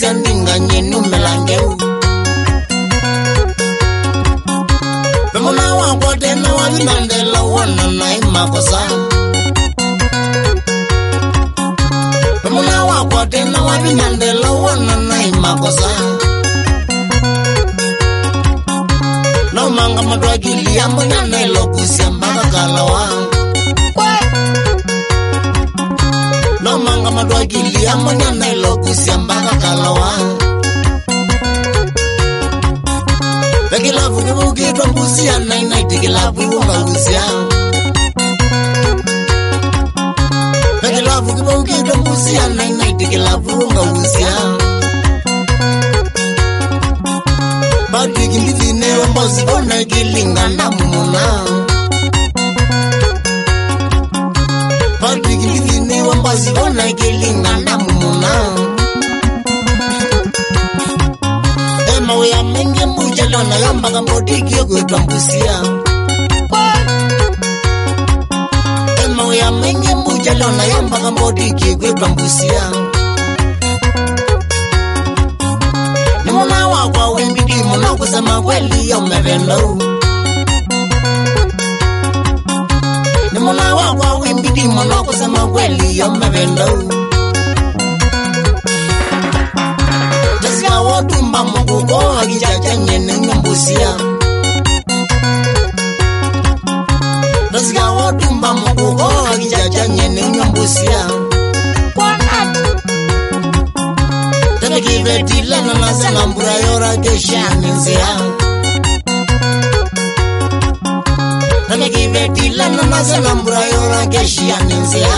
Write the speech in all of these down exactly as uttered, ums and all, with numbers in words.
kusia ninga nyenu melangeu Pemuna wakwa tena wavinandela wana na imakosa Pemuna wakwa tena wavinandela wana na imakosa No manga madwagili ya mbonyana ilo kusia mbaka kalawa No manga madwagili ya mbonyana ilo kusia mbaka kalawa Pekilavu kibuki twambusia na inaiti kilavu unga usia Pekilavu kibuki twambusia na inaiti kilavu unga usia Badi kilithine wambozi kona kilinga na mumuna Badi kilithine wambozi kona kilinga na mumuna Ema wea mengi mbuja lona yamba kambodi kiyo kwetambusia Ema wea mengi mbuja lona yamba kambodi kiyo kwetambusia Nimuna wakwa wembidi muna kusema kweli ya umevendo Nimuna wakwa wembidi muna kusema kweli ya umevendo Tazia watumba mkuko hakijaja nyene nyambusia Tazia watumba mkuko hakijaja nyene nyambusia Tene kivetila na nasana mbura yora kesha ninzia Tene kivetila na nasana mbura yora kesha ninzia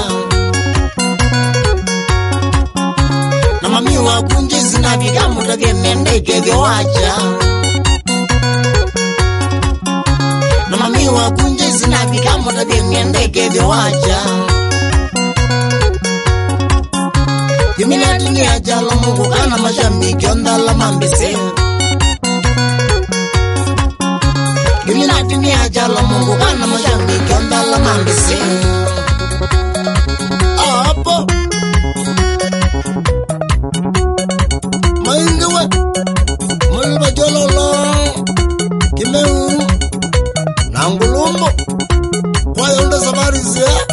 Na mami wa kunji zinaviga mutake mende kevyo wacha Na mami wa kunji zinaviga mutake mende kevyo wacha Yumina dunia jala mungu kana mashambiki ondala mambise Yumina dunia jala mungu kana mashambiki ondala mambise Apo Maingiwe Mulba jololo Kimeu Nangulumbo Kwa yonda sabari zia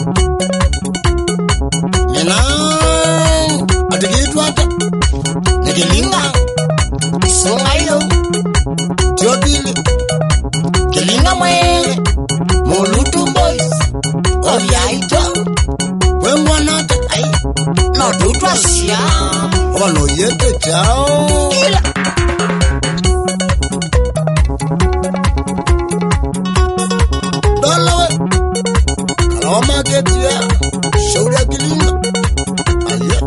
Nina Atikitwata Nikilinga Isonga iyo Tiotili Kilinga mwe Molutu boys Ovyaito Wengwanata Ay No tutwasia Wano yete chao Kila Dolawe Kalawa market ya Shauri ya Kilinga Alia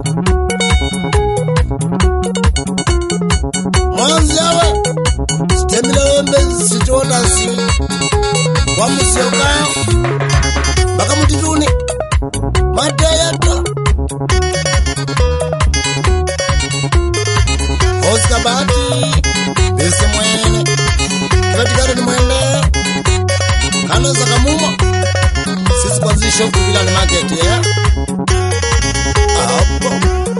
Mwanziawe Stemila wembe situona si Kwa musioka Baka mutituni Mate yato Oscar Bati Bese mwene Kivatikari ni mwene Kano Sakamuma Sisi kwa zisho kuvila ni market ya Apo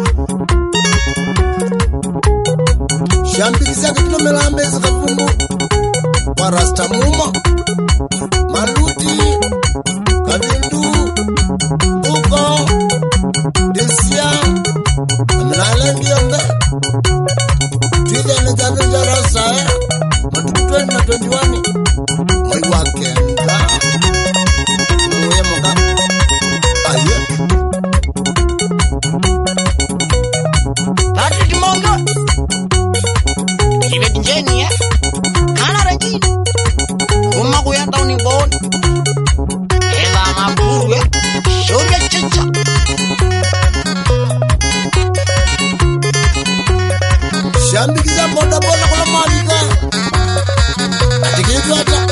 Shambikisa kitilo melambe zikafungu Kwa Rasta Muma Maluti Kabindu Uko Desia Aminale Mbionde Tuide nijadu njarasa ya Matuku twenty na twenty-one Mwai wakenda Mwenye moka Aye Patrick Mongo Kivet njeni ya Kana rejini Kuma kuyanda uniboni Ela maburu ya Shuri ya chicha Shambikiza boda boda kwa malika Atikitu hata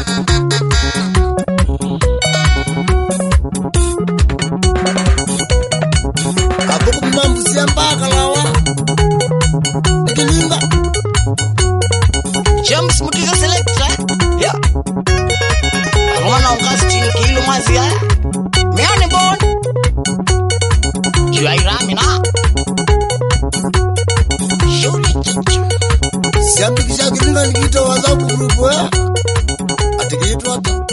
Kabuku mambusia mpaka lawa Nikilinga James Mutiga selecta Ya Arwana ungasi chini kilo mazi ya Meone bon Jua irami na kiambikisha kiringa nikito WhatsApp group we. Atikiitwa hata.